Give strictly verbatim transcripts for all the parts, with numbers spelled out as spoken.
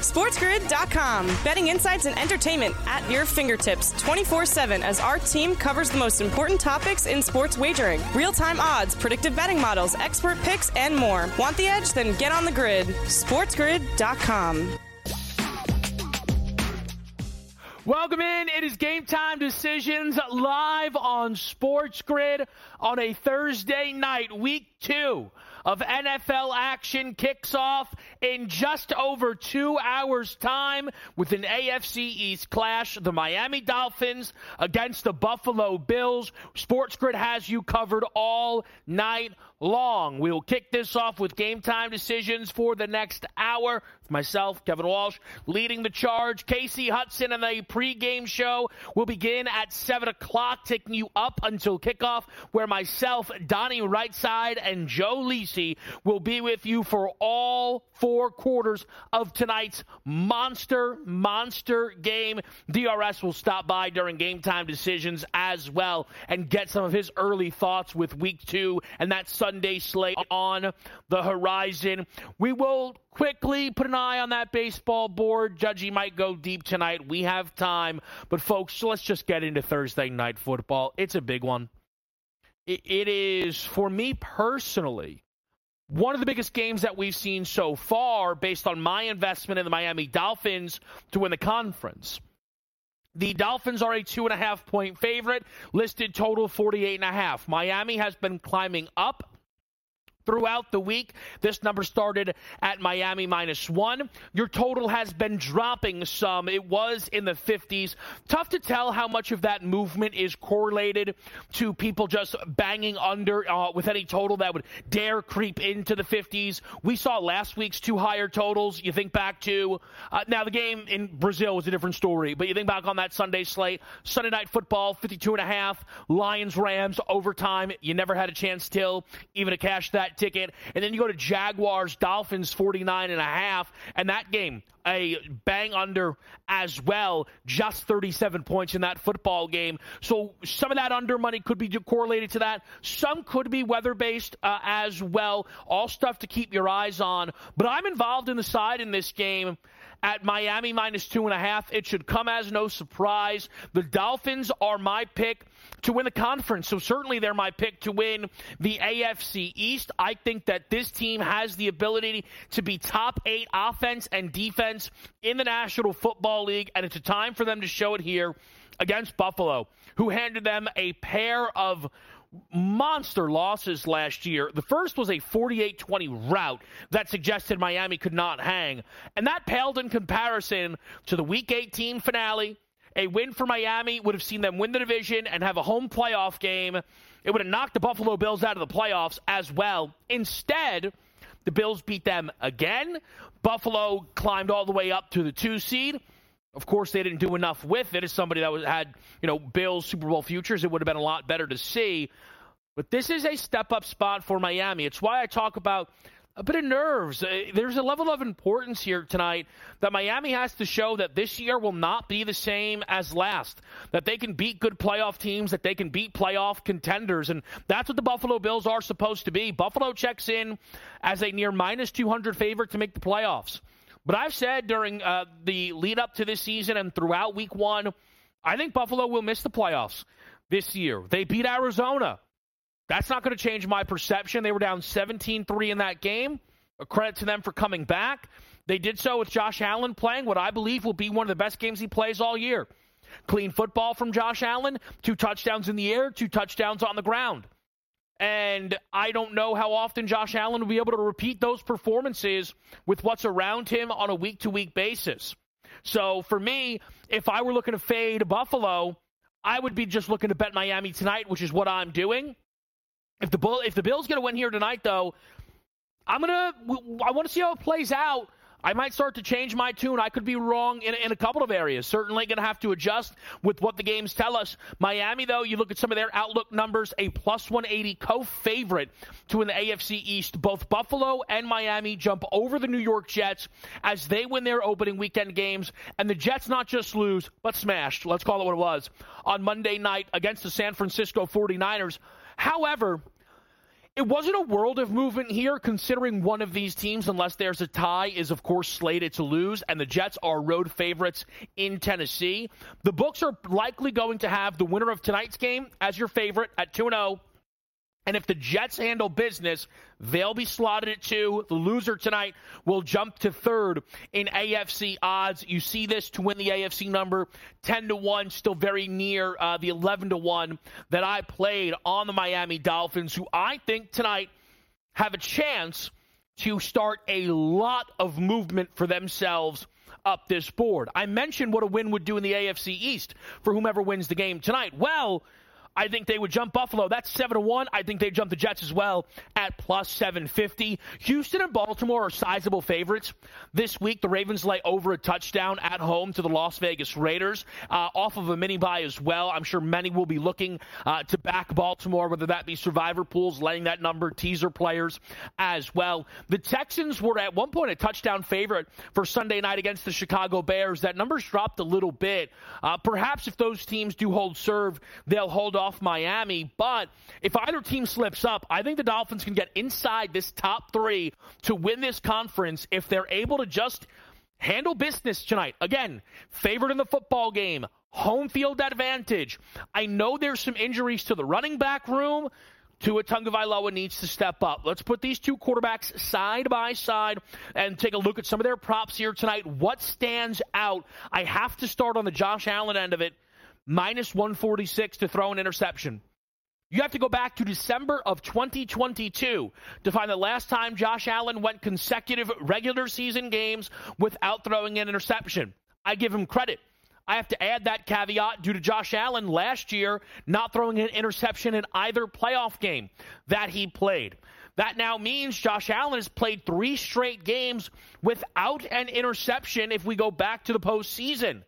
SportsGrid dot com. Betting insights and entertainment at your fingertips twenty-four seven as our team covers the most important topics in sports wagering. Real-time odds, predictive betting models, expert picks, and more. Want the edge? Then get on the grid. SportsGrid dot com. Welcome in. It is Game Time Decisions live on Sports Grid on a Thursday night. Week two of N F L action kicks off in just over two hours' time with an A F C East clash. The Miami Dolphins against the Buffalo Bills. Sports Grid has you covered all night long. We will kick this off with Game Time Decisions for the next hour. Myself, Kevin Walsh, leading the charge. Casey Hudson and the pregame show will begin at seven o'clock, taking you up until kickoff, where myself, Donnie Rightside, and Joe Lisi will be with you for all four quarters of tonight's monster, monster game. D R S will stop by during Game Time Decisions as well and get some of his early thoughts with week two and that Sunday slate on the horizon. We will quickly put an eye on that baseball board. Judgy might go deep tonight. We have time. But, folks, let's just get into Thursday night football. It's a big one. It, it is, for me personally, one of the biggest games that we've seen so far based on my investment in the Miami Dolphins to win the conference. The Dolphins are a two and a half point favorite, listed total forty-eight and a half. Miami has been climbing up throughout the week. This number started at Miami minus one. Your total has been dropping some. It was in the fifties. Tough to tell how much of that movement is correlated to people just banging under uh, with any total that would dare creep into the fifties. We saw last week's two higher totals. You think back to, uh, now the game in Brazil was a different story, but you think back on that Sunday slate, Sunday Night Football, fifty-two and a half, Lions-Rams, overtime. You never had a chance till even to cash that ticket. And then you go to Jaguars Dolphins forty-nine and a half, and that game a bang under as well, just thirty-seven points in that football game. So some of that under money could be correlated to that. Some could be weather based uh, as well. All stuff to keep your eyes on. But I'm involved in the side in this game at Miami minus two and a half. It should come as no surprise. The Dolphins are my pick to win the conference, so certainly they're my pick to win the A F C East. I think that this team has the ability to be top eight offense and defense in the National Football League, and it's a time for them to show it here against Buffalo, who handed them a pair of monster losses last year. The first was a forty-eight twenty rout that suggested Miami could not hang, and that paled in comparison to the Week eighteen finale. A win for Miami would have seen them win the division and have a home playoff game. It would have knocked the Buffalo Bills out of the playoffs as well. Instead, the Bills beat them again. Buffalo climbed all the way up to the two seed. Of course, they didn't do enough with it. As somebody that was, had, you know, Bills Super Bowl futures, it would have been a lot better to see. But this is a step-up spot for Miami. It's why I talk about a bit of nerves. Uh, there's a level of importance here tonight that Miami has to show that this year will not be the same as last, that they can beat good playoff teams, that they can beat playoff contenders, and that's what the Buffalo Bills are supposed to be. Buffalo checks in as a near minus two hundred favorite to make the playoffs. But I've said during uh, the lead-up to this season and throughout week one, I think Buffalo will miss the playoffs this year. They beat Arizona. That's not going to change my perception. They were down seventeen three in that game. A credit to them for coming back. They did so with Josh Allen playing what I believe will be one of the best games he plays all year. Clean football from Josh Allen, two touchdowns in the air, two touchdowns on the ground. And I don't know how often Josh Allen will be able to repeat those performances with what's around him on a week-to-week basis. So for me, if I were looking to fade Buffalo, I would be just looking to bet Miami tonight, which is what I'm doing. If the Bull, if the Bills get a win here tonight, though, I'm gonna. I want to see how it plays out. I might start to change my tune. I could be wrong in, in a couple of areas. Certainly going to have to adjust with what the games tell us. Miami, though, you look at some of their outlook numbers, a plus one eighty co-favorite to win the A F C East. Both Buffalo and Miami jump over the New York Jets as they win their opening weekend games. And the Jets not just lose, but smashed, let's call it what it was, on Monday night against the San Francisco forty-niners. However, It wasn't a world of movement here, considering one of these teams, unless there's a tie, is, of course, slated to lose, and the Jets are road favorites in Tennessee. The books are likely going to have the winner of tonight's game as your favorite at two and oh. And if the Jets handle business, they'll be slotted at two. The loser tonight will jump to third in A F C odds. You see this to win the A F C number, ten to one, still very near uh, the eleven to one that I played on the Miami Dolphins, who I think tonight have a chance to start a lot of movement for themselves up this board. I mentioned what a win would do in the A F C East for whomever wins the game tonight. Well, I think they would jump Buffalo. That's seven to one. I think they'd jump the Jets as well at plus seven fifty. Houston and Baltimore are sizable favorites. This week, the Ravens lay over a touchdown at home to the Las Vegas Raiders, uh, off of a mini-bye as well. I'm sure many will be looking uh, to back Baltimore, whether that be survivor pools, laying that number, teaser players as well. The Texans were at one point a touchdown favorite for Sunday night against the Chicago Bears. That number's dropped a little bit. Uh, perhaps if those teams do hold serve, they'll hold off Miami, but if either team slips up, I think the Dolphins can get inside this top three to win this conference if they're able to just handle business tonight. Again, favored in the football game, home field advantage. I know there's some injuries to the running back room. Tua Tagovailoa needs to step up. Let's put these two quarterbacks side by side and take a look at some of their props here tonight. What stands out? I have to start on the Josh Allen end of it. minus one forty-six to throw an interception. You have to go back to December of twenty twenty-two to find the last time Josh Allen went consecutive regular season games without throwing an interception. I give him credit. I have to add that caveat due to Josh Allen last year not throwing an interception in either playoff game that he played. That now means Josh Allen has played three straight games without an interception if we go back to the postseason.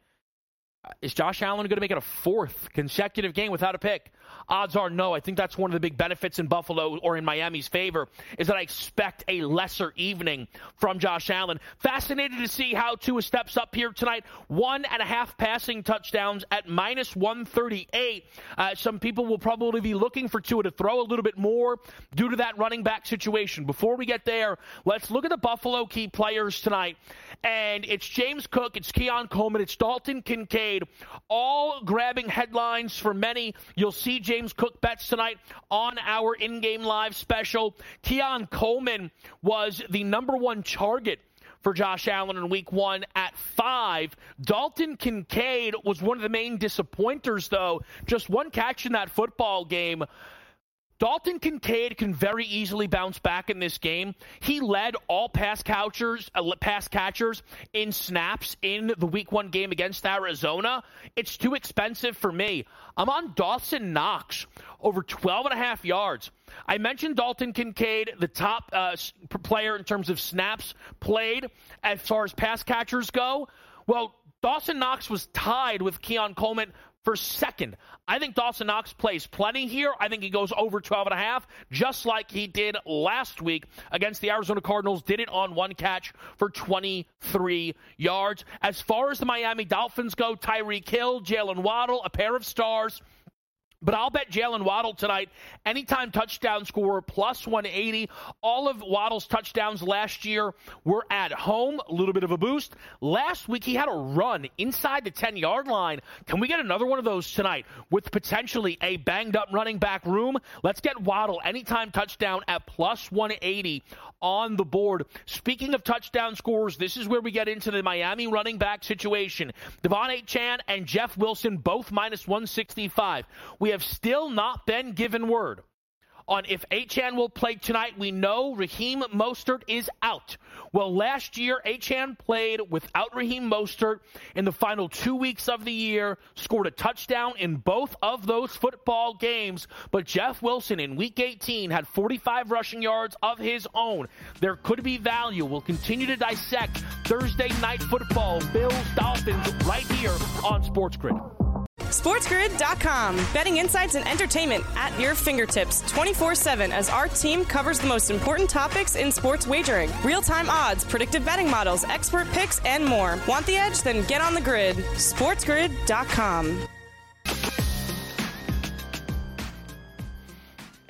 Is Josh Allen going to make it a fourth consecutive game without a pick? Odds are no. I think that's one of the big benefits in Buffalo or in Miami's favor is that I expect a lesser evening from Josh Allen. Fascinated to see how Tua steps up here tonight. One and a half passing touchdowns at minus one thirty-eight. Uh, some people will probably be looking for Tua to throw a little bit more due to that running back situation. Before we get there, let's look at the Buffalo key players tonight. And it's James Cook, it's Keon Coleman, it's Dalton Kincaid, all grabbing headlines for many. You'll see James Cook bets tonight on our in-game live special. Keon Coleman was the number one target for Josh Allen in week one at five. Dalton Kincaid was one of the main disappointers, though. Just one catch in that football game. Dalton Kincaid can very easily bounce back in this game. He led all pass catchers, uh, pass catchers in snaps in the week one game against Arizona. It's too expensive for me. I'm on Dawson Knox over twelve and a half yards. I mentioned Dalton Kincaid, the top uh, player in terms of snaps played as far as pass catchers go. Well, Dawson Knox was tied with Keon Coleman for second. I think Dawson Knox plays plenty here. I think he goes over twelve and a half, just like he did last week against the Arizona Cardinals. Did it on one catch for twenty-three yards. As far as the Miami Dolphins go, Tyreek Hill, Jalen Waddle, a pair of stars. But I'll bet Jalen Waddle tonight, anytime touchdown scorer, plus one eighty. All of Waddle's touchdowns last year were at home, a little bit of a boost. Last week, he had a run inside the ten-yard line. Can we get another one of those tonight with potentially a banged-up running back room? Let's get Waddle anytime touchdown at plus one eighty on the board. Speaking of touchdown scorers, this is where we get into the Miami running back situation. Devon Achane and Jeff Wilson, both minus one sixty-five. We have still not been given word on if Achane will play tonight. We know Raheem Mostert is out. Well, last year, Achane played without Raheem Mostert in the final two weeks of the year, scored a touchdown in both of those football games, but Jeff Wilson in Week eighteen had forty-five rushing yards of his own. There could be value. We'll continue to dissect Thursday Night Football, Bills, Dolphins, right here on Sports Grid. SportsGrid dot com. Betting insights and entertainment at your fingertips twenty-four seven as our team covers the most important topics in sports wagering. Real-time odds, predictive betting models, expert picks, and more. Want the edge? Then get on the grid. SportsGrid dot com.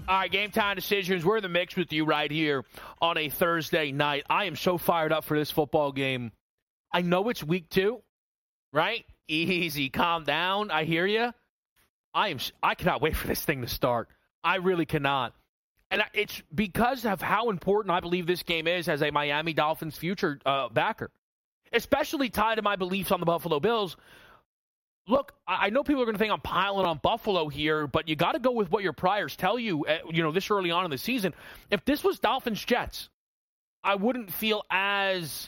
All right, Game Time Decisions. We're in the mix with you right here on a Thursday night. I am so fired up for this football game. I know it's week two, right? Easy, calm down. I hear you. I am. I cannot wait for this thing to start. I really cannot. And it's because of how important I believe this game is as a Miami Dolphins future uh, backer, especially tied to my beliefs on the Buffalo Bills. Look, I know people are going to think I'm piling on Buffalo here, but you got to go with what your priors tell you, you know, this early on in the season. If this was Dolphins-Jets, I wouldn't feel as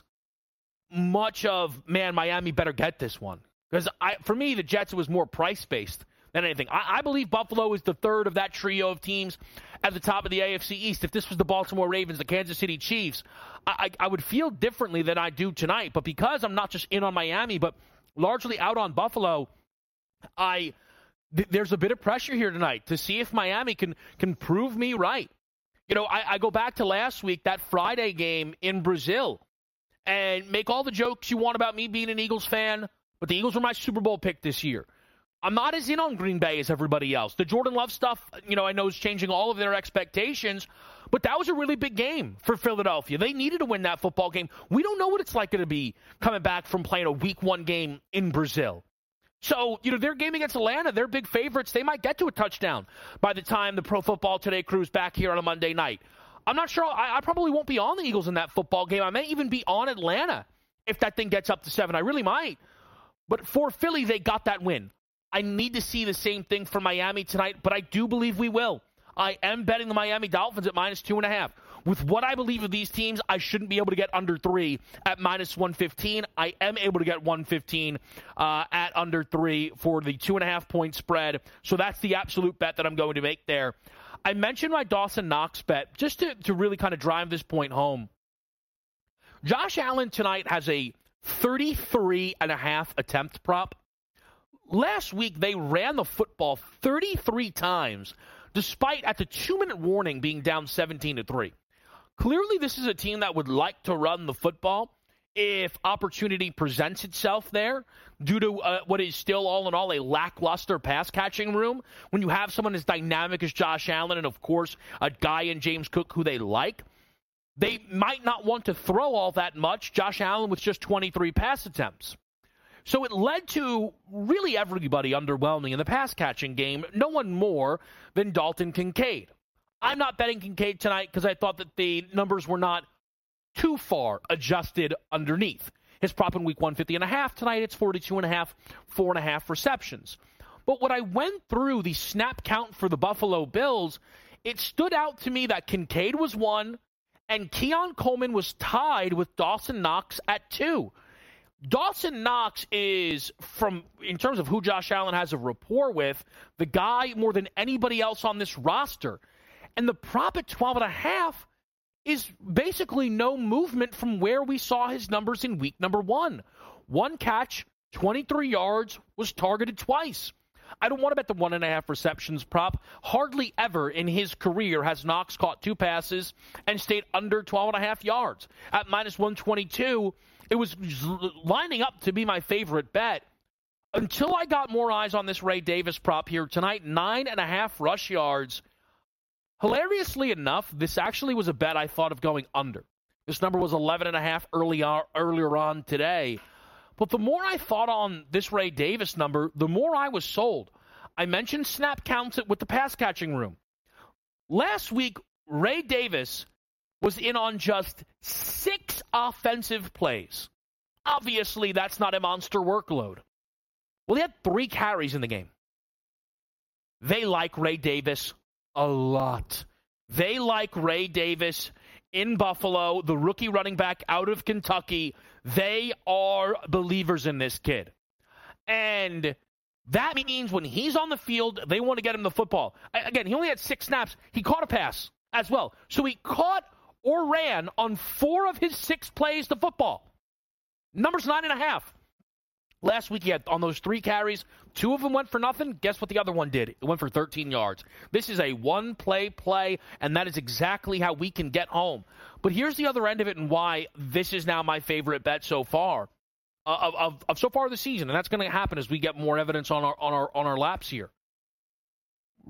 much of, man, Miami better get this one. Because I, for me, the Jets was more price-based than anything. I, I believe Buffalo is the third of that trio of teams at the top of the A F C East. If this was the Baltimore Ravens, the Kansas City Chiefs, I, I, I would feel differently than I do tonight. But because I'm not just in on Miami, but largely out on Buffalo, I th- there's a bit of pressure here tonight to see if Miami can can prove me right. You know, I, I go back to last week, that Friday game in Brazil, and make all the jokes you want about me being an Eagles fan, but the Eagles were my Super Bowl pick this year. I'm not as in on Green Bay as everybody else. The Jordan Love stuff, you know, I know is changing all of their expectations, but that was a really big game for Philadelphia. They needed to win that football game. We don't know what it's like going to be coming back from playing a week one game in Brazil. So, you know, their game against Atlanta, they're big favorites. They might get to a touchdown by the time the Pro Football Today crew's back here on a Monday night. I'm not sure. I, I probably won't be on the Eagles in that football game. I may even be on Atlanta if that thing gets up to seven. I really might. But for Philly, they got that win. I need to see the same thing for Miami tonight, but I do believe we will. I am betting the Miami Dolphins at minus two and a half. With what I believe of these teams, I shouldn't be able to get under three at minus one fifteen. I am able to get one fifteen uh, at under three for the two and a half point spread. So that's the absolute bet that I'm going to make there. I mentioned my Dawson Knox bet just to, to really kind of drive this point home. Josh Allen tonight has a thirty-three and a half attempt prop. Last week, they ran the football thirty-three times, despite at the two-minute warning being down seventeen to three. Clearly, this is a team that would like to run the football if opportunity presents itself there due to uh, what is still, all in all, a lackluster pass-catching room. When you have someone as dynamic as Josh Allen and, of course, a guy in James Cook who they like, they might not want to throw all that much. Josh Allen with just twenty-three pass attempts. So it led to really everybody underwhelming in the pass-catching game, no one more than Dalton Kincaid. I'm not betting Kincaid tonight because I thought that the numbers were not too far adjusted underneath. His prop in week one fifty and a half. Tonight it's forty-two and a half, four and a half receptions. But when I went through the snap count for the Buffalo Bills, it stood out to me that Kincaid was one and Keon Coleman was tied with Dawson Knox at two. Dawson Knox is, from in terms of who Josh Allen has a rapport with, the guy more than anybody else on this roster. And the prop at twelve and a half is basically no movement from where we saw his numbers in week number one. One catch, twenty-three yards, was targeted twice. I don't want to bet the one and a half receptions prop. Hardly ever in his career has Knox caught two passes and stayed under twelve and a half yards. At minus one twenty-two, it was lining up to be my favorite bet until I got more eyes on this Ray Davis prop here tonight. Nine and a half rush yards. Hilariously enough, this actually was a bet I thought of going under. This number was eleven and a half early on, earlier on today. But the more I thought on this Ray Davis number, the more I was sold. I mentioned snap counts with the pass-catching room. Last week, Ray Davis was in on just six offensive plays. Obviously, that's not a monster workload. Well, he had three carries in the game. They like Ray Davis a lot. They like Ray Davis in Buffalo, the rookie running back out of Kentucky. They are believers in this kid. And that means when he's on the field, they want to get him the football. Again, he only had six snaps. He caught a pass as well. So he caught or ran on four of his six plays to football. Number's nine and a half. Last week he had on those three carries, two of them went for nothing. Guess what the other one did? It went for thirteen yards. This is a one-play play, and that is exactly how we can get home. But here's the other end of it and why this is now my favorite bet so far, uh, of, of, of so far this season, and that's going to happen as we get more evidence on our on our on our laps here.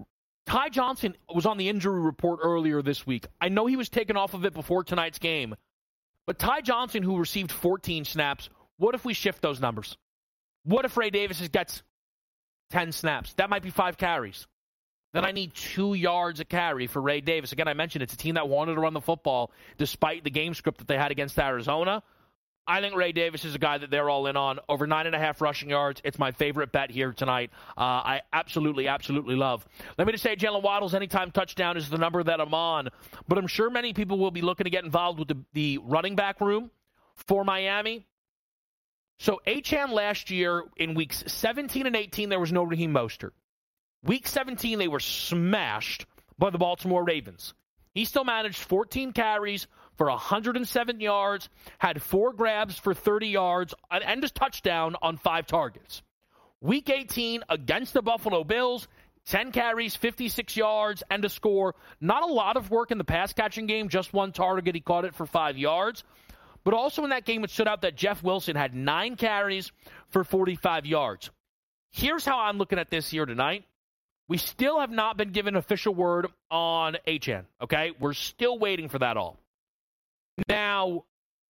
Ty Johnson was on the injury report earlier this week. I know he was taken off of it before tonight's game. But Ty Johnson, who received fourteen snaps, what if we shift those numbers? What if Ray Davis gets ten snaps? That might be five carries. Then I need two yards a carry for Ray Davis. Again, I mentioned it's a team that wanted to run the football despite the game script that they had against Arizona. I think Ray Davis is a guy that they're all in on. Over nine and a half rushing yards. It's my favorite bet here tonight. Uh, I absolutely, absolutely love. Let me just say, Jalen Waddle's anytime touchdown is the number that I'm on. But I'm sure many people will be looking to get involved with the, the running back room for Miami. So Achane last year in weeks seventeen and eighteen, there was no Raheem Mostert. Week seventeen, they were smashed by the Baltimore Ravens. He still managed fourteen carries for one hundred seven yards, had four grabs for thirty yards, and a touchdown on five targets. Week eighteen, against the Buffalo Bills, ten carries, fifty-six yards, and a score. Not a lot of work in the pass-catching game, just one target. He caught it for five yards. But also in that game, it stood out that Jeff Wilson had nine carries for forty-five yards. Here's how I'm looking at this here tonight. We still have not been given official word on Achane, okay? We're still waiting for that all. Now,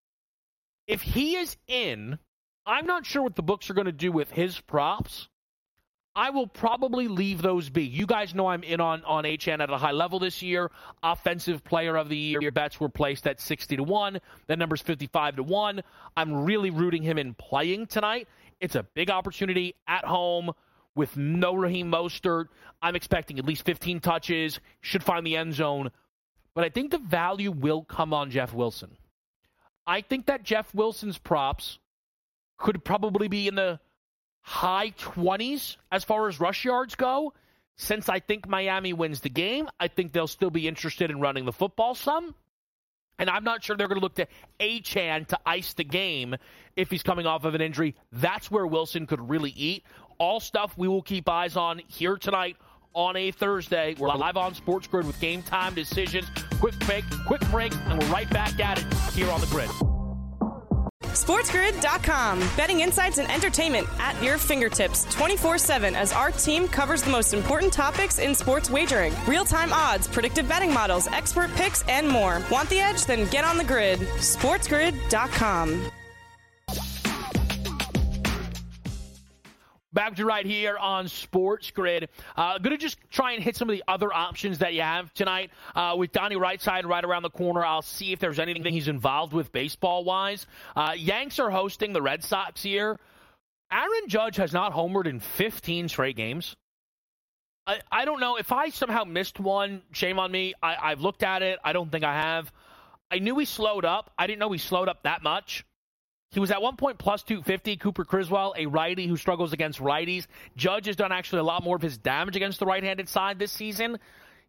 if he is in, I'm not sure what the books are going to do with his props. I will probably leave those be. You guys know I'm in on, on Achane at a high level this year. Offensive Player of the Year bets were placed at sixty to one. That number's fifty-five to one. I'm really rooting him in playing tonight. It's a big opportunity at home with no Raheem Mostert. I'm expecting at least fifteen touches. Should find the end zone. But I think the value will come on Jeff Wilson. I think that Jeff Wilson's props could probably be in the high twenties as far as rush yards go. Since I think Miami wins the game, I think they'll still be interested in running the football some. And I'm not sure they're going to look to Achane to ice the game if he's coming off of an injury. That's where Wilson could really eat. All stuff we will keep eyes on here tonight on a Thursday. We're live on Sports Grid with Game Time Decisions. Quick break, quick break, and we're right back at it here on the Grid. SportsGrid dot com. Betting insights and entertainment at your fingertips twenty-four seven as our team covers the most important topics in sports wagering. Real-time odds, predictive betting models, expert picks, and more. Want the edge? Then get on the grid. SportsGrid dot com. Back to right here on Sports Grid. Uh, going to just try and hit some of the other options that you have tonight. Uh, with Donnie Rightside right around the corner, I'll see if there's anything he's involved with baseball-wise. Uh, Yanks are hosting the Red Sox here. Aaron Judge has not homered in fifteen straight games. I, I don't know. If I somehow missed one, shame on me. I, I've looked at it. I don't think I have. I knew he slowed up. I didn't know he slowed up that much. He was at one point plus two fifty. Cooper Criswell, a righty who struggles against righties. Judge has done actually a lot more of his damage against the right-handed side this season.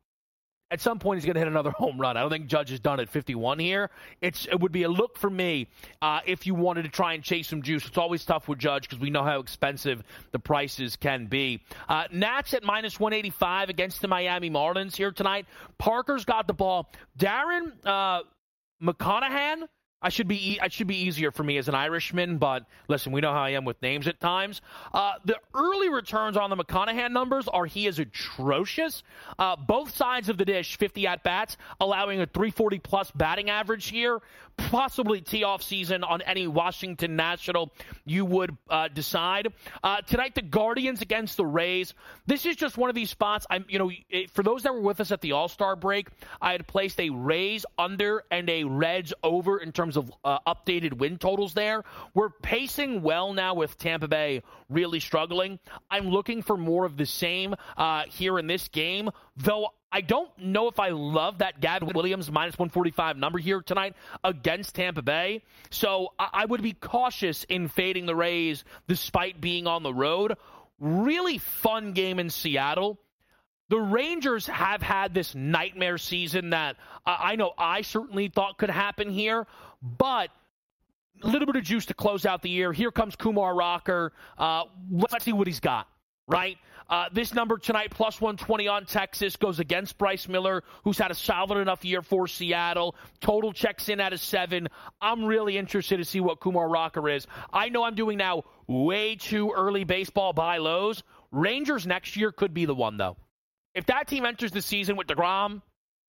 At some point, he's going to hit another home run. I don't think Judge has done at fifty-one here. It's, it would be a look for me uh, if you wanted to try and chase some juice. It's always tough with Judge because we know how expensive the prices can be. Uh, Nats at minus one eighty-five against the Miami Marlins here tonight. Parker's got the ball. Darren uh, McConaughey. I should be e- it should be easier for me as an Irishman, but listen, we know how I am with names at times. Uh, the early returns on the McConaughey numbers are he is atrocious. Uh, both sides of the dish, fifty at-bats, allowing a three forty plus batting average here. Possibly tee-off season on any Washington National you would uh, decide. Uh, tonight, the Guardians against the Rays. This is just one of these spots. I'm, you know, it, for those that were with us at the All-Star break, I had placed a Rays under and a Reds over in terms of uh, updated win totals there. We're pacing well now with Tampa Bay really struggling. I'm looking for more of the same uh, here in this game, though I don't know if I love that Gad Williams minus one forty-five number here tonight against Tampa Bay. So I would be cautious in fading the Rays despite being on the road. Really fun game in Seattle. The Rangers have had this nightmare season that uh, I know I certainly thought could happen here, but a little bit of juice to close out the year. Here comes Kumar Rocker. Uh, let's see what he's got, right? Uh, this number tonight, plus one twenty on Texas, goes against Bryce Miller, who's had a solid enough year for Seattle. Total checks in at a seven. I'm really interested to see what Kumar Rocker is. I know I'm doing now way too early baseball buy lows. Rangers next year could be the one, though. if that team enters the season with DeGrom,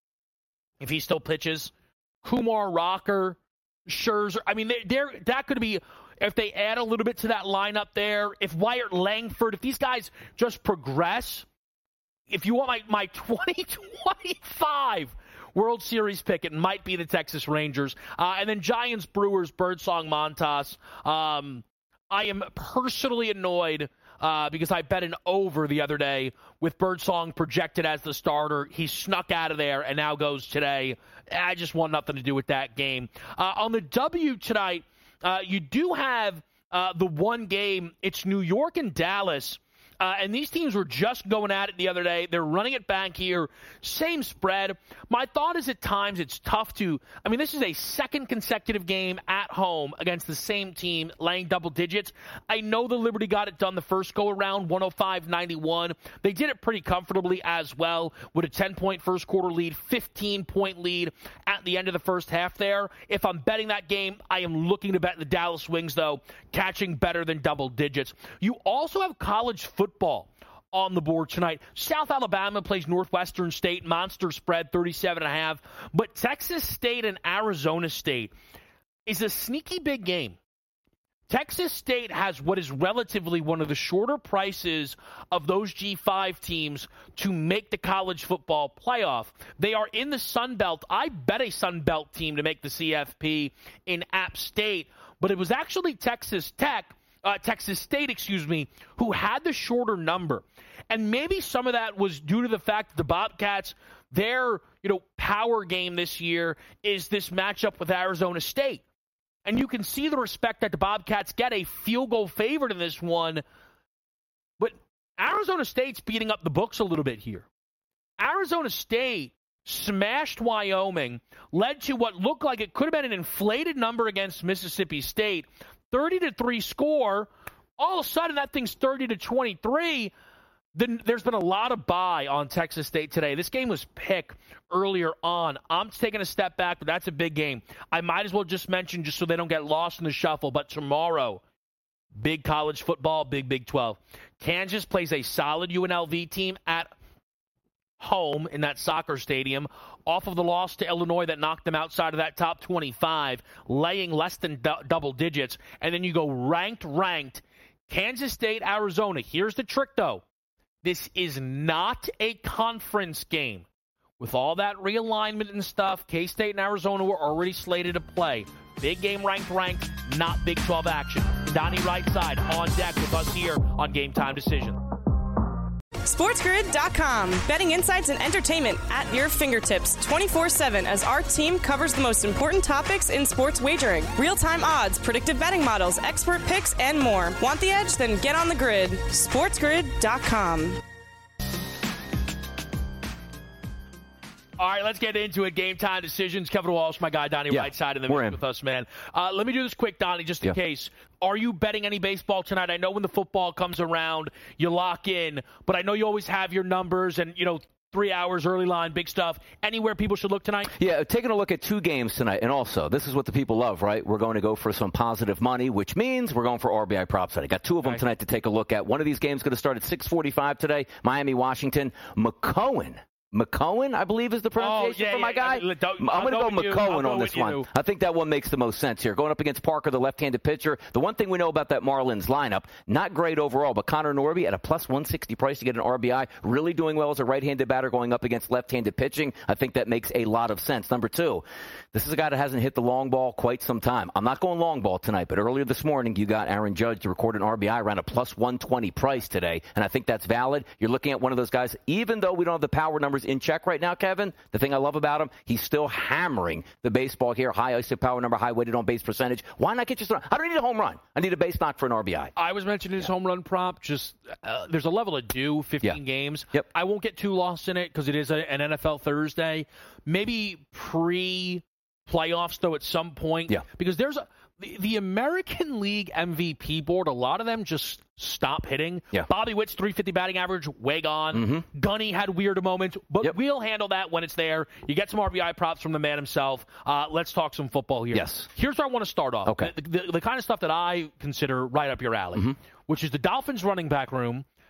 if he still pitches, Kumar Rocker, Scherzer, I mean, they, they're, that could be, if they add a little bit to that lineup there, if Wyatt Langford, if these guys just progress, if you want my, my twenty twenty-five World Series pick, it might be the Texas Rangers. Uh, and then Giants, Brewers, Birdsong, Montas. Um, I am personally annoyed uh, because I bet an over the other day with Birdsong projected as the starter. He snuck out of there and now goes today. I just want nothing to do with that game. Uh, on the W tonight, uh, you do have uh, the one game. It's New York and Dallas. Uh, and these teams were just going at it the other day. They're running it back here. Same spread. My thought is at times it's tough to – I mean, this is a second consecutive game at home against the same team laying double digits. I know the Liberty got it done the first go-around, one oh five ninety-one. They did it pretty comfortably as well with a ten-point first-quarter lead, fifteen-point lead at the end of the first half there. If I'm betting that game, I am looking to bet the Dallas Wings, though, catching better than double digits. You also have college football. Football on the board tonight. South Alabama plays Northwestern State, monster spread, thirty-seven and a half. But Texas State and Arizona State is a sneaky big game. Texas State has what is relatively one of the shorter prices of those G five teams to make the college football playoff. They are in the Sun Belt. I bet a Sun Belt team to make the C F P in App State, but it was actually Texas Tech Uh, Texas State, excuse me, who had the shorter number. And maybe some of that was due to the fact that the Bobcats, their, you know, power game this year is this matchup with Arizona State. And you can see the respect that the Bobcats get, a field goal favorite in this one. But Arizona State's beating up the books a little bit here. Arizona State smashed Wyoming, led to what looked like it could have been an inflated number against Mississippi State. thirty to three score, all of a sudden that thing's thirty to twenty-three. Then there's been a lot of buy on Texas State today. This game was pick earlier on. I'm taking a step back, but that's a big game. I might as well just mention, just so they don't get lost in the shuffle, but tomorrow, big college football, big Big twelve. Kansas plays a solid U N L V team at home in that soccer stadium, off of the loss to Illinois that knocked them outside of that top twenty-five, laying less than du- double digits. And then you go ranked, ranked, Kansas State, Arizona. Here's the trick, though. This is not a conference game. With all that realignment and stuff, K-State and Arizona were already slated to play. Big game, ranked, ranked, not Big twelve action. Donnie right side on deck with us here on Game Time Decision. SportsGrid dot com. Betting insights and entertainment at your fingertips twenty-four seven as our team covers the most important topics in sports wagering. Real-time odds, predictive betting models, expert picks, and more. Want the edge? Then get on the grid. SportsGrid dot com. All right, let's get into it. Game Time Decisions. Kevin Walsh, my guy, Donnie, yeah, right side in the mix with us, man. Uh, let me do this quick, Donnie, just in yeah. case. Are you betting any baseball tonight? I know when the football comes around, you lock in, but I know you always have your numbers and, you know, three hours, early line, big stuff. Anywhere people should look tonight? Yeah, taking a look at two games tonight. And also, this is what the people love, right? We're going to go for some positive money, which means we're going for R B I props tonight. Got two of them right. tonight to take a look at. One of these games going to start at six forty-five today, Miami, Washington. McCohen. McCohen, I believe, is the pronunciation oh, yeah, for my yeah, guy. I mean, I'm going to go McCohen on this one. You. I think that one makes the most sense here. Going up against Parker, the left-handed pitcher. The one thing we know about that Marlins lineup, not great overall, but Connor Norby at a plus one sixty price to get an R B I, really doing well as a right-handed batter going up against left-handed pitching. I think that makes a lot of sense. Number two, this is a guy that hasn't hit the long ball quite some time. I'm not going long ball tonight, but earlier this morning you got Aaron Judge to record an R B I around a plus one twenty price today, and I think that's valid. You're looking at one of those guys, even though we don't have the power numbers in check right now, Kevin, the thing I love about him, he's still hammering the baseball here. High I S O power number, high weighted on base percentage. Why not get you some? I don't need a home run. I need a base knock for an R B I. I was mentioning his yeah. home run prop. Just uh, there's a level of due, fifteen yeah. games. Yep. I won't get too lost in it because it is a, an N F L Thursday. Maybe pre playoffs, though, at some point. Yeah. Because there's a the, the American League M V P board, a lot of them just stop hitting. Yeah. Bobby Witt's three fifty batting average, way gone. Mm-hmm. Gunny had weird moments, but yep. we'll handle that when it's there. You get some R B I props from the man himself. Uh, let's talk some football here. Yes. Here's where I want to start off. Okay. The, the, the kind of stuff that I consider right up your alley, mm-hmm. which is the Dolphins running back room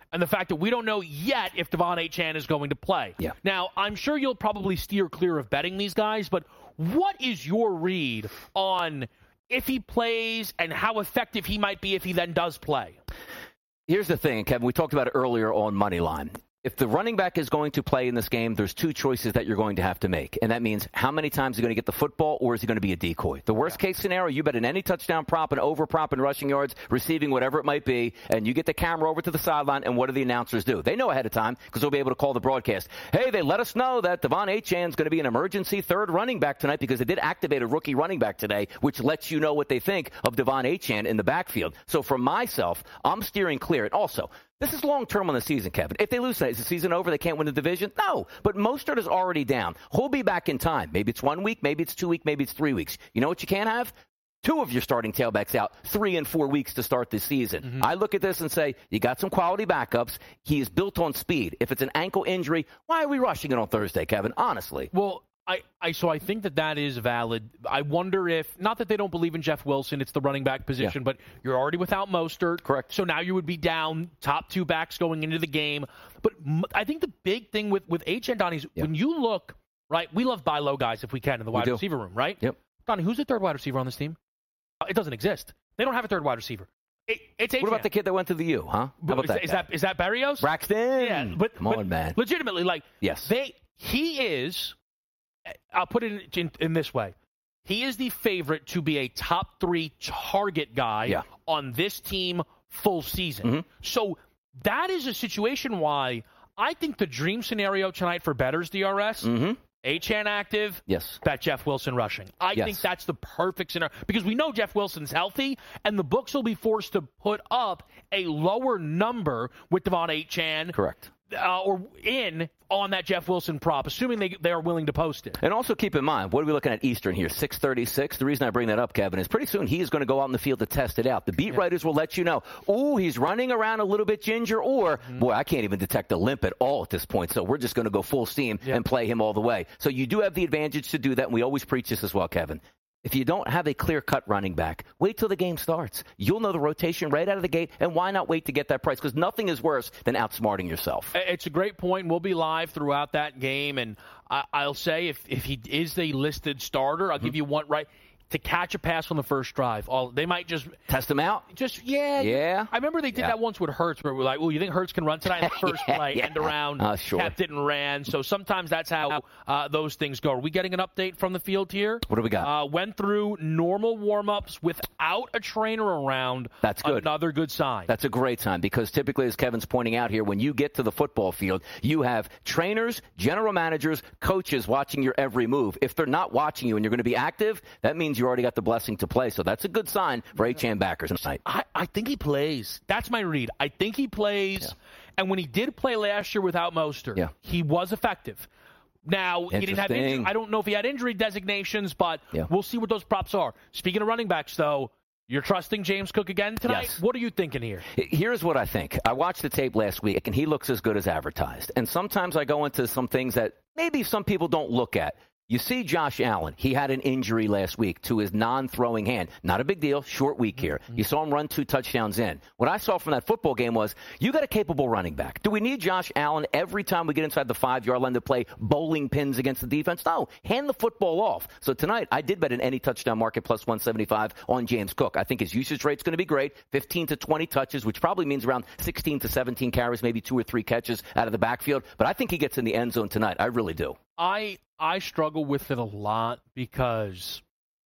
and the fact that we don't know yet if Devon Achane is going to play. Yeah. Now, I'm sure you'll probably steer clear of betting these guys, but what is your read on if he plays and how effective he might be if he then does play? Here's the thing, Kevin. We talked about it earlier on Moneyline. If the running back is going to play in this game, there's two choices that you're going to have to make. And that means how many times is he going to get the football, or is he going to be a decoy? The worst yeah. case scenario, you bet in any touchdown prop and over prop and rushing yards, receiving, whatever it might be, and you get the camera over to the sideline, and what do the announcers do? They know ahead of time because they'll be able to call the broadcast. Hey, they let us know that Devon Achane is going to be an emergency third running back tonight because they did activate a rookie running back today, which lets you know what they think of Devon Achane in the backfield. So for myself, I'm steering clear. And also, this is long-term on the season, Kevin. If they lose tonight, is the season over? They can't win the division? No. But Mostert is already down. He'll be back in time. Maybe it's one week, maybe it's two weeks, maybe it's three weeks. You know what you can't have? Two of your starting tailbacks out, three and four weeks to start this season. Mm-hmm. I look at this and say, you got some quality backups. He is built on speed. If it's an ankle injury, why are we rushing it on Thursday, Kevin? Honestly. Well, I, I so I think that that is valid. I wonder if, not that they don't believe in Jeff Wilson, it's the running back position, yeah. but you're already without Mostert. Correct. So now you would be down top two backs going into the game. But m- I think the big thing with, with H N, Donnie, is yeah. when you look, right, we love buy low guys if we can in the wide receiver room, right? Yep. Donnie, who's the third wide receiver on this team? Uh, it doesn't exist. They don't have a third wide receiver. It, it's H N. What about the kid that went to the U, huh? How about is, that? Is that, is that Berrios? Braxton? Yeah. But, Come but on, man. Legitimately, like, yes. they he is... I'll put it in, in, in this way. He is the favorite to be a top three target guy yeah. on this team full season. Mm-hmm. So that is a situation why I think the dream scenario tonight for bettors, D R S, mm-hmm. Achane active, yes. bet Jeff Wilson rushing. I yes. think that's the perfect scenario because we know Jeff Wilson's healthy, and the books will be forced to put up a lower number with Devon Achane. Correct. Uh, or in on that Jeff Wilson prop, assuming they they are willing to post it. And also keep in mind, what are we looking at Eastern here? six thirty-six. The reason I bring that up, Kevin, is pretty soon he is going to go out in the field to test it out. The beat yeah. writers will let you know, oh, he's running around a little bit ginger, or, mm-hmm. boy, I can't even detect a limp at all at this point, so we're just going to go full steam yeah. and play him all the way. So you do have the advantage to do that, and we always preach this as well, Kevin. If you don't have a clear-cut running back, wait till the game starts. You'll know the rotation right out of the gate, and why not wait to get that price? Because nothing is worse than outsmarting yourself. It's a great point. We'll be live throughout that game, and I, I'll say if, if he is the listed starter, I'll mm-hmm. give you one right. To catch a pass on the first drive. All they might just test him out. Just yeah, yeah. I remember they did yeah. that once with Hurts, where we're like, "Oh, you think Hurts can run tonight?" And the first yeah, play, yeah. end around, uh, sure. kept it and ran. So sometimes that's how uh, those things go. Are we getting an update from the field here? What do we got? Uh, went through normal warm-ups without a trainer around. That's good. Another good sign. That's a great sign because typically, as Kevin's pointing out here, when you get to the football field, you have trainers, general managers, coaches watching your every move. If they're not watching you and you're going to be active, that means you already got the blessing to play. So that's a good sign for Achane backers tonight. I, I think he plays. That's my read. I think he plays. Yeah. And when he did play last year without Mostert, yeah. he was effective. Now, he didn't have injury. I don't know if he had injury designations, but yeah. we'll see what those props are. Speaking of running backs, though, you're trusting James Cook again tonight? Yes. What are you thinking here? Here's what I think. I watched the tape last week, and he looks as good as advertised. And sometimes I go into some things that maybe some people don't look at. You see Josh Allen. He had an injury last week to his non-throwing hand. Not a big deal. Short week here. You saw him run two touchdowns in. What I saw from that football game was you got a capable running back. Do we need Josh Allen every time we get inside the five-yard line to play bowling pins against the defense? No. Hand the football off. So tonight, I did bet an any touchdown market plus one seventy-five on James Cook. I think his usage rate's going to be great. fifteen to twenty touches, which probably means around sixteen to seventeen carries, maybe two or three catches out of the backfield. But I think he gets in the end zone tonight. I really do. I I struggle with it a lot because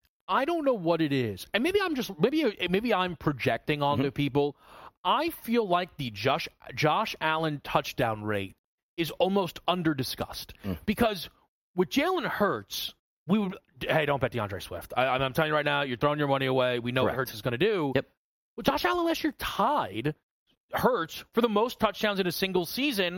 I don't know what it is. And maybe I'm just maybe maybe I'm projecting onto mm-hmm. people. I feel like the Josh Josh Allen touchdown rate is almost under discussed. Mm. Because with Jalen Hurts, we would hey, don't bet DeAndre Swift. I, I'm telling you right now, you're throwing your money away. We know Correct. what Hurts is going to do. Yep. Well, Josh Allen last year tied Hurts for the most touchdowns in a single season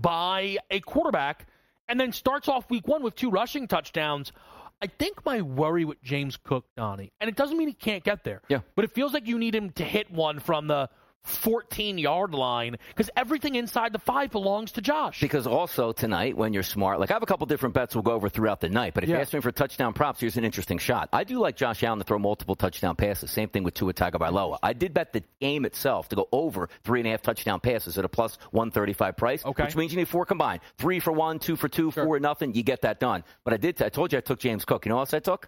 by a quarterback, and then starts off week one with two rushing touchdowns. I think my worry with James Cook, Donnie, and it doesn't mean he can't get there, yeah. but it feels like you need him to hit one from the fourteen-yard line because everything inside the five belongs to Josh. Because also tonight, when you're smart, like I have a couple different bets we'll go over throughout the night, but if yeah. you ask me for touchdown props, here's an interesting shot. I do like Josh Allen to throw multiple touchdown passes. Same thing with Tua Tagovailoa. I did bet the game itself to go over three and a half touchdown passes at a plus one thirty-five price, okay. which means you need four combined. Three for one, two for two, sure. four nothing. You get that done. But I did. T- I told you I took James Cook. You know what else I took?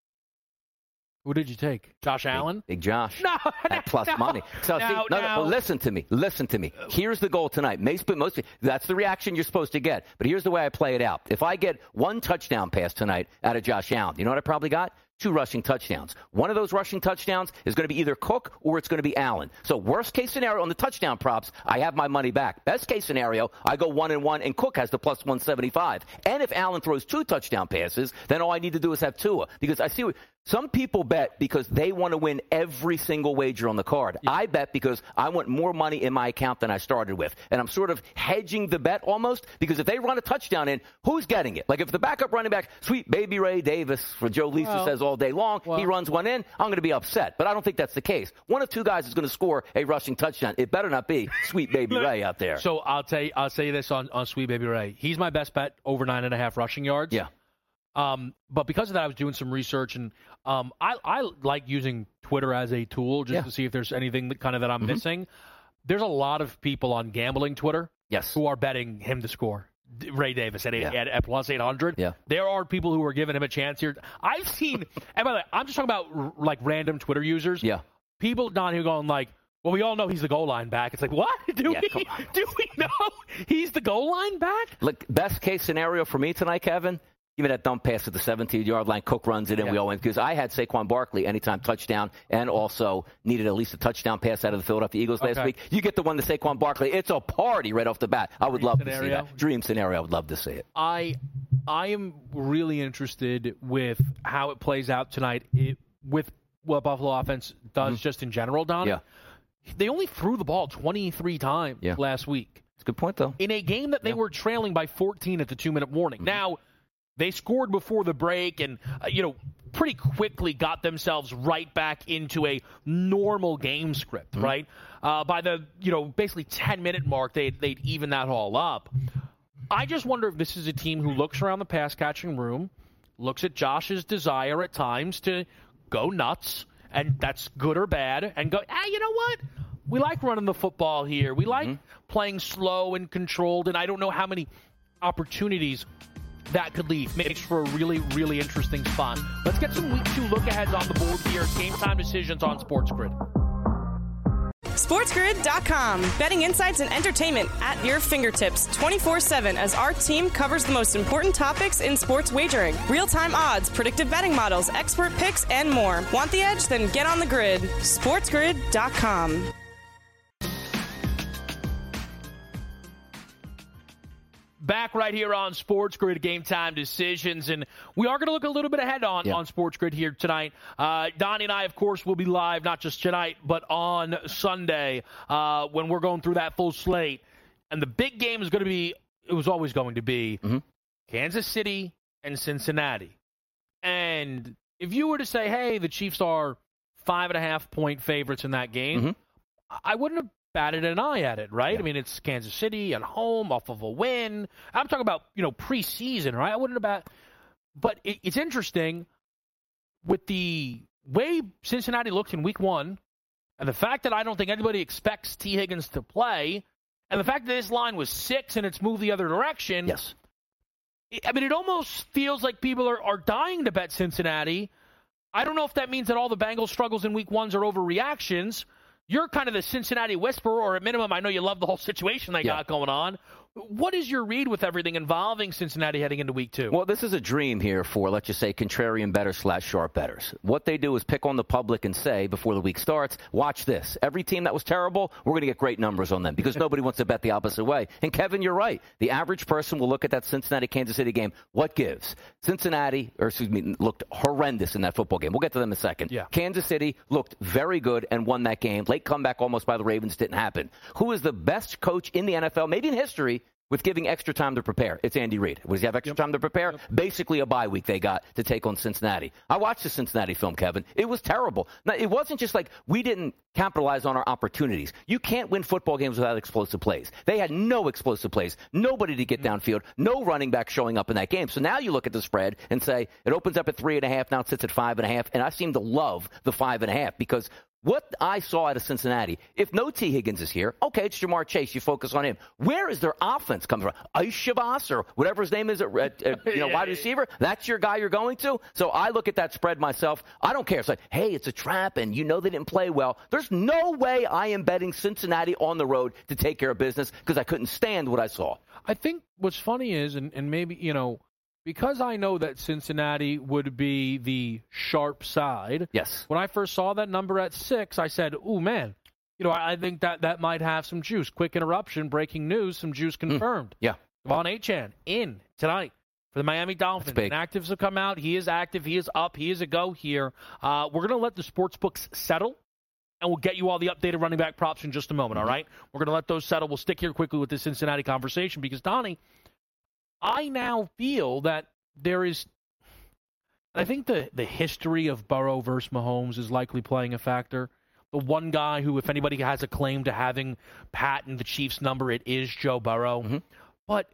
Who did you take? Josh Allen? Big, big Josh. No, at plus no, money. So no, see, no, no, no. no, listen to me. Listen to me. Here's the goal tonight. Most, most, that's the reaction you're supposed to get. But here's the way I play it out. If I get one touchdown pass tonight out of Josh Allen, you know what I probably got? Two rushing touchdowns. One of those rushing touchdowns is going to be either Cook or it's going to be Allen. So worst case scenario on the touchdown props, I have my money back. Best case scenario, I go one and one and Cook has the plus one seventy-five. And if Allen throws two touchdown passes, then all I need to do is have Tua. Because I see what some people bet because they want to win every single wager on the card. Yeah. I bet because I want more money in my account than I started with. And I'm sort of hedging the bet almost because if they run a touchdown in, who's getting it? Like if the backup running back, sweet baby Ray Davis, for Joe Lisa well, says all day long, well, he runs one in, I'm going to be upset. But I don't think that's the case. One of two guys is going to score a rushing touchdown. It better not be sweet baby Ray out there. So I'll tell you, I'll say this on, on sweet baby Ray. He's my best bet over nine and a half rushing yards. Yeah. Um, but because of that, I was doing some research, and um, I, I like using Twitter as a tool just yeah. to see if there's anything that kind of that I'm mm-hmm. missing. There's a lot of people on gambling Twitter yes. who are betting him to score. Ray Davis at, yeah. at, at plus eight hundred. Yeah. There are people who are giving him a chance here. I've seen, and by the way, I'm just talking about r- like random Twitter users. Yeah. People down here going like, well, we all know he's the goal line back. It's like, what? Do yeah, we do we know he's the goal line back? Look, best case scenario for me tonight, Kevin, give me that dump pass at the seventeen-yard line. Cook runs it in. Yeah. We all win. Because I had Saquon Barkley anytime touchdown and also needed at least a touchdown pass out of the Philadelphia Eagles okay. last week. You get the one to Saquon Barkley. It's a party right off the bat. I would Dream love scenario. to see that. Dream scenario. I would love to see it. I I am really interested with how it plays out tonight it, with what Buffalo offense does mm-hmm. just in general, Don. Yeah. They only threw the ball twenty-three times yeah. last week. It's a good point, though. In a game that they yeah. were trailing by fourteen at the two-minute warning. Mm-hmm. Now, they scored before the break and, uh, you know, pretty quickly got themselves right back into a normal game script, mm-hmm. right? Uh, by the, you know, basically ten-minute mark, they'd, they'd even that all up. I just wonder if this is a team who looks around the pass-catching room, looks at Josh's desire at times to go nuts, and that's good or bad, and go, ah, you know what? We like running the football here. We like mm-hmm. playing slow and controlled, and I don't know how many opportunities that could leave. Makes for a really, really interesting spot. Let's get some week two look-aheads on the board here. Game time decisions on Sports Grid. SportsGrid dot com. Betting insights and entertainment at your fingertips twenty-four seven as our team covers the most important topics in sports wagering. Real-time odds, predictive betting models, expert picks, and more. Want the edge? Then get on the grid. SportsGrid dot com. Back right here on Sports Grid, Game Time Decisions, and we are going to look a little bit ahead on, yeah. on Sports Grid here tonight. Uh, Donnie and I, of course, will be live not just tonight, but on Sunday uh, when we're going through that full slate. And the big game is going to be, it was always going to be, mm-hmm. Kansas City and Cincinnati. And if you were to say, hey, the Chiefs are five and a half point favorites in that game, mm-hmm. I wouldn't have batted an eye at it, right? Yeah. I mean, it's Kansas City at home off of a win. I'm talking about, you know, preseason, right? I wouldn't have bat. But it, it's interesting with the way Cincinnati looked in week one and the fact that I don't think anybody expects T. Higgins to play and the fact that this line was six and it's moved the other direction. Yes. I mean, it almost feels like people are, are dying to bet Cincinnati. I don't know if that means that all the Bengals struggles in week ones are overreactions. You're kind of the Cincinnati whisperer, or at minimum, I know you love the whole situation they yeah. got going on. What is your read with everything involving Cincinnati heading into week two? Well, this is a dream here for, let's just say, contrarian bettors slash sharp bettors. What they do is pick on the public and say, before the week starts, watch this. Every team that was terrible, we're going to get great numbers on them because nobody wants to bet the opposite way. And, Kevin, you're right. The average person will look at that Cincinnati-Kansas City game. What gives? Cincinnati, or excuse me, looked horrendous in that football game. We'll get to them in a second. Yeah. Kansas City looked very good and won that game. Late comeback almost by the Ravens didn't happen. Who is the best coach in the N F L, maybe in history, with giving extra time to prepare. It's Andy Reid. Does he have extra yep. time to prepare? Yep. Basically a bye week they got to take on Cincinnati. I watched the Cincinnati film, Kevin. It was terrible. Now, it wasn't just like we didn't capitalize on our opportunities. You can't win football games without explosive plays. They had no explosive plays, nobody to get mm-hmm. downfield, no running back showing up in that game. So now you look at the spread and say it opens up at three and a half, now it sits at five and a half, and I seem to love the five and a half because what I saw out of Cincinnati, if no T. Higgins is here, okay, it's Jamar Chase. You focus on him. Where is their offense coming from? Ice Shabazz or whatever his name is, at, at, you know, yeah, wide receiver? That's your guy you're going to? So I look at that spread myself. I don't care. It's like, hey, it's a trap, and you know they didn't play well. There's no way I am betting Cincinnati on the road to take care of business because I couldn't stand what I saw. I think what's funny is, and, and maybe, you know, because I know that Cincinnati would be the sharp side. Yes. When I first saw that number at six, I said, "Ooh, man, you know, I think that that might have some juice." Quick interruption, breaking news, some juice confirmed. Mm, yeah. Devon Achane in tonight for the Miami Dolphins. And actives have come out. He is active. He is up. He is a go here. Uh, we're going to let the sports books settle, and we'll get you all the updated running back props in just a moment, mm-hmm. all right? We're going to let those settle. We'll stick here quickly with this Cincinnati conversation because, Donnie, I now feel that there is – I think the, the history of Burrow versus Mahomes is likely playing a factor. The one guy who, if anybody has a claim to having Pat and the Chiefs number, it is Joe Burrow. Mm-hmm. But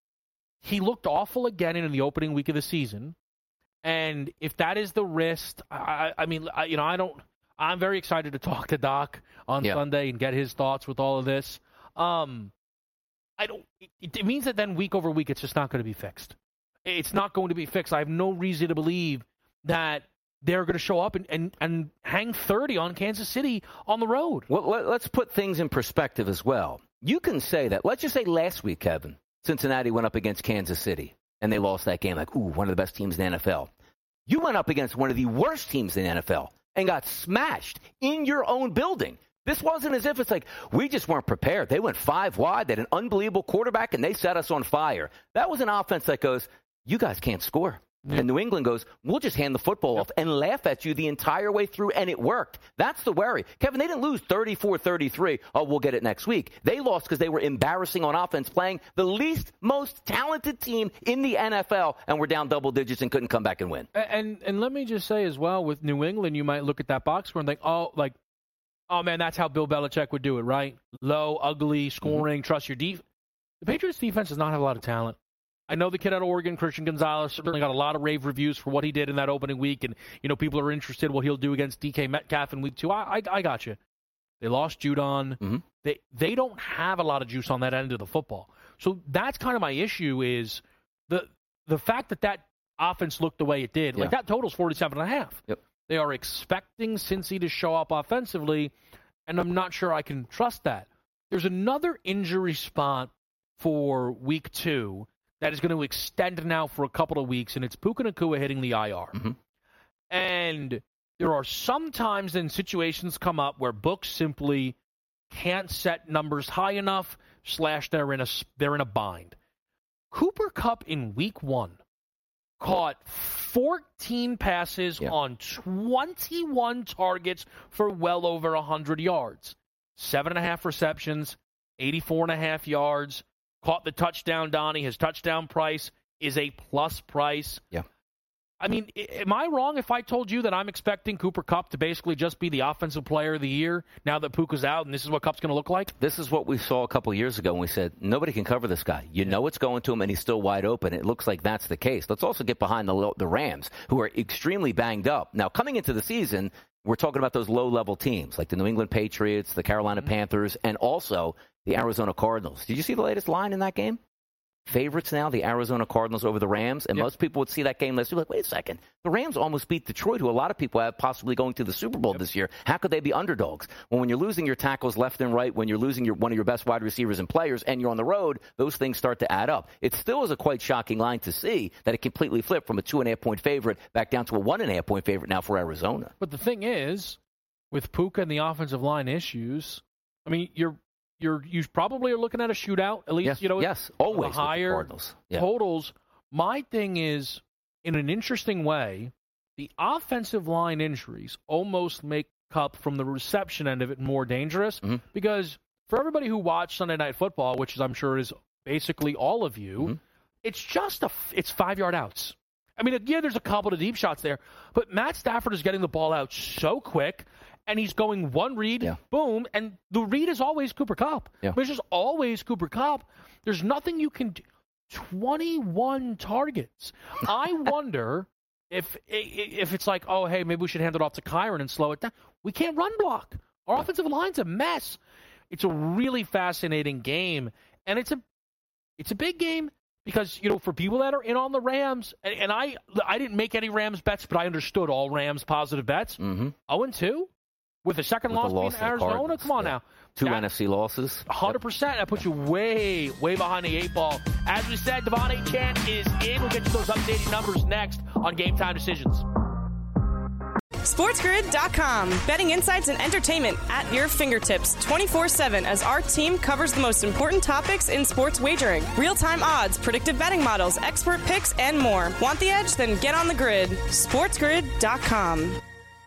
he looked awful again in the opening week of the season. And if that is the wrist, I, I mean, I, you know, I don't – I'm very excited to talk to Doc on yeah. Sunday and get his thoughts with all of this. Um I don't. It, it means that then week over week, it's just not going to be fixed. It's not going to be fixed. I have no reason to believe that they're going to show up and, and, and hang thirty on Kansas City on the road. Well, let, let's put things in perspective as well. You can say that. Let's just say last week, Kevin, Cincinnati went up against Kansas City, and they lost that game. Like, ooh, one of the best teams in the N F L. You went up against one of the worst teams in the N F L and got smashed in your own building. This wasn't as if it's like, we just weren't prepared. They went five wide. They had an unbelievable quarterback, and they set us on fire. That was an offense that goes, you guys can't score. Yeah. And New England goes, we'll just hand the football off and laugh at you the entire way through, and it worked. That's the worry. Kevin, they didn't lose thirty-four thirty-three. Oh, we'll get it next week. They lost because they were embarrassing on offense, playing the least, most talented team in the N F L, and were down double digits and couldn't come back and win. And, and let me just say as well, with New England, you might look at that box score and think, oh, like, oh, man, that's how Bill Belichick would do it, right? Low, ugly, scoring, mm-hmm. trust your defense. The Patriots' defense does not have a lot of talent. I know the kid out of Oregon, Christian Gonzalez, certainly got a lot of rave reviews for what he did in that opening week, and, you know, people are interested in what he'll do against D K Metcalf in week two. I I, I got you. They lost Judon. Mm-hmm. They, they don't have a lot of juice on that end of the football. So that's kind of my issue is the the fact that that offense looked the way it did. Yeah. Like, that total's forty-seven and a half. Yep. They are expecting Cincy to show up offensively, and I'm not sure I can trust that. There's another injury spot for week two that is going to extend now for a couple of weeks, and it's Puka Nacua hitting the I R. Mm-hmm. And there are some times in situations come up where books simply can't set numbers high enough, slash they're in a, they're in a bind. Cooper Kupp in week one caught fourteen passes yeah. on twenty-one targets for well over one hundred yards. Seven and a half receptions, eighty-four and a half yards. Caught the touchdown, Donnie. His touchdown price is a plus price. Yeah. I mean, am I wrong if I told you that I'm expecting Cooper Kupp to basically just be the offensive player of the year now that Puka's out and this is what Kupp's going to look like? This is what we saw a couple of years ago when we said, nobody can cover this guy. You know it's going to him, and he's still wide open. It looks like that's the case. Let's also get behind the, the Rams, who are extremely banged up. Now, coming into the season, we're talking about those low-level teams like the New England Patriots, the Carolina mm-hmm. Panthers, and also the Arizona Cardinals. Did you see the latest line in that game? Favorites now, the Arizona Cardinals over the Rams. And yep. most people would see that game last week like, wait a second. The Rams almost beat Detroit, who a lot of people have possibly going to the Super Bowl yep. this year. How could they be underdogs? Well, when you're losing your tackles left and right, when you're losing your, one of your best wide receivers and players, and you're on the road, those things start to add up. It still is a quite shocking line to see that it completely flipped from a two-and-a-half-point favorite back down to a one-and-a-half-point favorite now for Arizona. But the thing is, with Puka and the offensive line issues, I mean, you're You're you probably are looking at a shootout, at least, yes, you know, yes, always higher yeah. totals. My thing is, in an interesting way, the offensive line injuries almost make Kupp from the reception end of it more dangerous mm-hmm. because for everybody who watched Sunday Night Football, which is I'm sure is basically all of you, mm-hmm. it's just a it's five-yard outs. I mean, yeah, there's a couple of deep shots there, but Matt Stafford is getting the ball out so quick, and he's going one read, yeah. boom, and the read is always Cooper Kupp. Yeah. It's just always Cooper Kupp. There's nothing you can do. twenty-one targets. I wonder if if it's like, oh, hey, maybe we should hand it off to Kyren and slow it down. We can't run block. Our offensive line's a mess. It's a really fascinating game, and it's a it's a big game because, you know, for people that are in on the Rams, and, and I I didn't make any Rams bets, but I understood all Rams positive bets. Mm-hmm. oh and two with the second with loss, the loss being Arizona. Come on yeah. now. Two that, N F C losses. one hundred percent. That puts you way, way behind the eight ball. As we said, Devon Achane is in. We'll get to those updated numbers next on Game Time Decisions. SportsGrid dot com. Betting insights and entertainment at your fingertips twenty-four seven as our team covers the most important topics in sports wagering. Real-time odds, predictive betting models, expert picks, and more. Want the edge? Then get on the grid. SportsGrid dot com.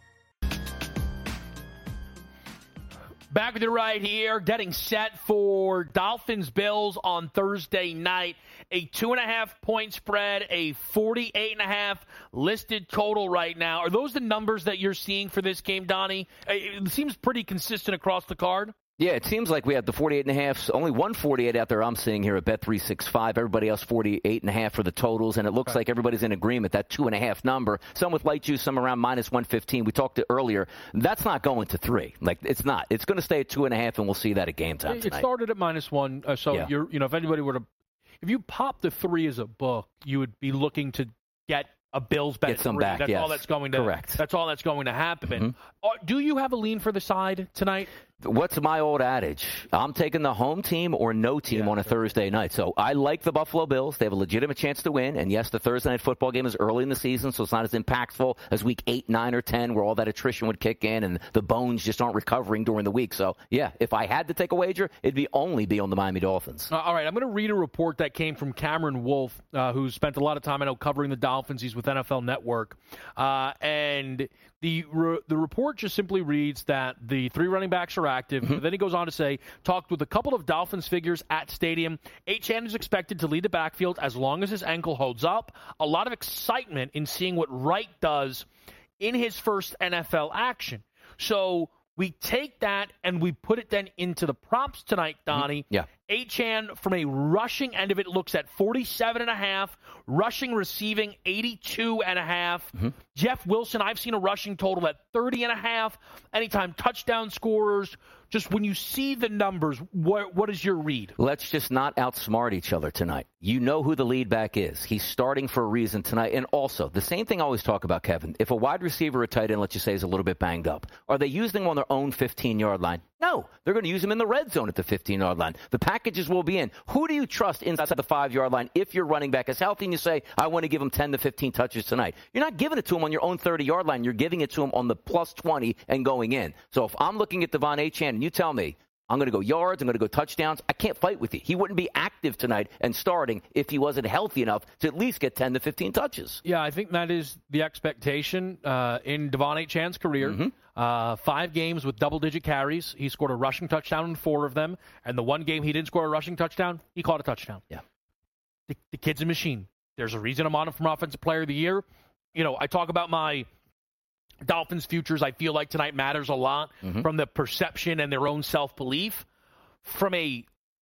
Back with you right here, getting set for Dolphins-Bills on Thursday night. A two and a half point spread, a forty-eight and a half listed total right now. Are those the numbers that you're seeing for this game, Donnie? It seems pretty consistent across the card. Yeah, it seems like we have the forty-eight and a half. Only one forty-eight out there I'm seeing here at Bet three sixty-five. Everybody else forty-eight and a half for the totals, and it looks okay. like everybody's in agreement, that two and a half number. Some with light juice, some around minus one fifteen. We talked to earlier. That's not going to three. Like, it's not. It's going to stay at two and a half, and we'll see that at game time tonight. It started at minus one, uh, so yeah. you're, you know, if anybody were to, if you pop the three as a book, you would be looking to get a Bills bet. Get some three. back, That's yes. all that's going to. Correct. That's all that's going to happen. Mm-hmm. Uh, do you have a lean for the side tonight? What's my old adage? I'm taking the home team or no team yeah, on a sure. Thursday night. So I like the Buffalo Bills. They have a legitimate chance to win. And, yes, the Thursday night football game is early in the season, so it's not as impactful as week eight, nine, or ten, where all that attrition would kick in and the bones just aren't recovering during the week. So, yeah, if I had to take a wager, it'd be only be on the Miami Dolphins. Uh, all right, I'm going to read a report that came from Cameron Wolf, uh, who spent a lot of time, I know, covering the Dolphins. He's with N F L Network. Uh, and the re- the report just simply reads that the three running backs are active. Mm-hmm. Then he goes on to say, talked with a couple of Dolphins figures at stadium. Achane is expected to lead the backfield as long as his ankle holds up. A lot of excitement in seeing what Wright does in his first N F L action. So we take that and we put it then into the props tonight, Donnie. Mm-hmm. Yeah. Achane, from a rushing end of it, looks at forty-seven and a half, rushing, receiving eighty-two and a half. Mm-hmm. Jeff Wilson, I've seen a rushing total at thirty and a half. Anytime touchdown scorers. Just when you see the numbers, what what is your read? Let's just not outsmart each other tonight. You know who the lead back is. He's starting for a reason tonight. And also, the same thing I always talk about, Kevin. If a wide receiver or tight end, let's just say, is a little bit banged up, are they using them on their own fifteen-yard line? No. They're going to use them in the red zone at the fifteen-yard line. The packages will be in. Who do you trust inside the five-yard line if your running back is healthy and you say, I want to give him ten to fifteen touches tonight? You're not giving it to him on your own thirty-yard line. You're giving it to him on the plus twenty and going in. So if I'm looking at Devon Achane and you tell me, I'm going to go yards, I'm going to go touchdowns, I can't fight with you. He wouldn't be active tonight and starting if he wasn't healthy enough to at least get ten to fifteen touches. Yeah, I think that is the expectation uh, in Devon Achane's career. Mm-hmm. Uh, five games with double-digit carries. He scored a rushing touchdown in four of them. And the one game he didn't score a rushing touchdown, he caught a touchdown. Yeah, The, the kid's a machine. There's a reason I'm on him from Offensive Player of the Year. You know, I talk about my Dolphins futures. I feel like tonight matters a lot mm-hmm. from the perception and their own self-belief. From a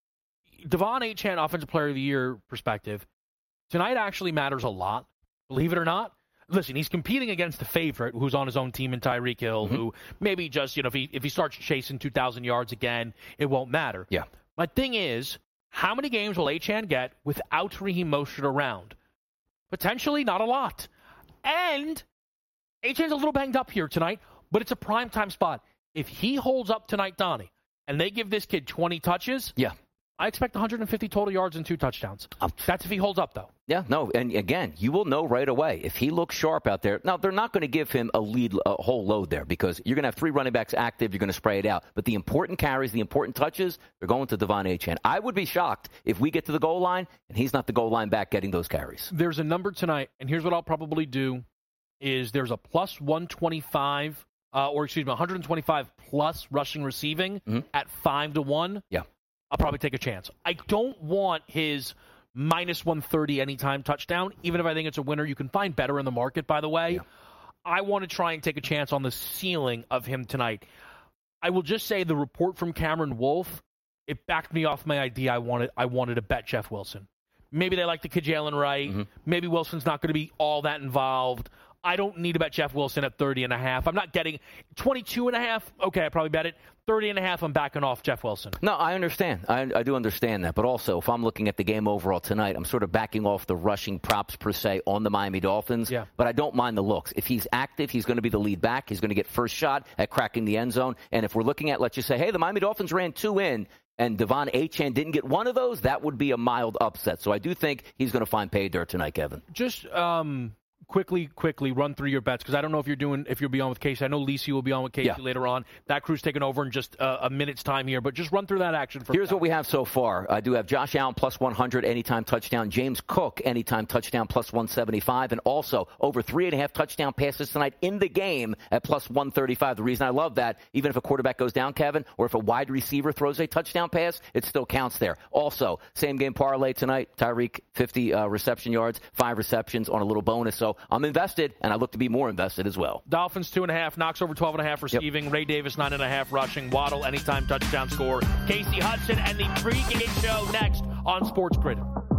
Devon Achane Offensive Player of the Year perspective, tonight actually matters a lot. Believe it or not. Listen, he's competing against the favorite who's on his own team in Tyreek Hill, mm-hmm. who maybe just, you know, if he if he starts chasing two thousand yards again, it won't matter. Yeah. My thing is, how many games will Achane get without Raheem Mostert around? Potentially not a lot. And Achane's a little banged up here tonight, but it's a primetime spot. If he holds up tonight, Donnie, and they give this kid twenty touches, yeah, I expect one hundred fifty total yards and two touchdowns. Um, That's if he holds up, though. Yeah, no, and again, you will know right away if he looks sharp out there. Now, they're not going to give him a lead, a whole load there because you're going to have three running backs active. You're going to spray it out. But the important carries, the important touches, they're going to Devon Achane. I would be shocked if we get to the goal line and he's not the goal line back getting those carries. There's a number tonight, and here's what I'll probably do, is there's a plus one twenty-five, uh, or excuse me, one twenty-five plus rushing receiving mm-hmm. at five to one. Yeah. I'll probably take a chance. I don't want his minus one thirty anytime touchdown, even if I think it's a winner. You can find better in the market, by the way. Yeah. I want to try and take a chance on the ceiling of him tonight. I will just say the report from Cameron Wolfe, it backed me off my idea I wanted I wanted to bet Jeff Wilson. Maybe they like the kid Jalen Wright. Mm-hmm. Maybe Wilson's not going to be all that involved. I don't need to bet Jeff Wilson at thirty and a half. I'm not getting twenty-two and a half. Okay, I probably bet it. thirty and a half, I'm backing off Jeff Wilson. No, I understand. I, I do understand that. But also, if I'm looking at the game overall tonight, I'm sort of backing off the rushing props per se on the Miami Dolphins. Yeah. But I don't mind the looks. If he's active, he's going to be the lead back. He's going to get first shot at cracking the end zone. And if we're looking at, let's just say, hey, the Miami Dolphins ran two in, and Devon Achane didn't get one of those, that would be a mild upset. So I do think he's going to find pay dirt tonight, Kevin. Just um, quickly, quickly run through your bets, because I don't know if you're doing if you'll be on with Casey. I know Lisi will be on with Casey yeah. later on. That crew's taking over in just uh, a minute's time here, but just run through that action for Here's me. What we have so far. I do have Josh Allen plus one hundred anytime touchdown, James Cook anytime touchdown plus one seventy-five, and also over three and a half touchdown passes tonight in the game at plus one thirty-five. The reason I love that, even if a quarterback goes down, Kevin, or if a wide receiver throws a touchdown pass, it still counts there. Also, same game parlay tonight, Tyreek fifty uh, reception yards, five receptions on a little bonus. So I'm invested, and I look to be more invested as well. Dolphins two and a half, Knox over twelve and a half receiving, yep. Ray Davis nine and a half rushing, Waddle anytime touchdown score. Casey Hudson and the pregame show next on Sports Grid.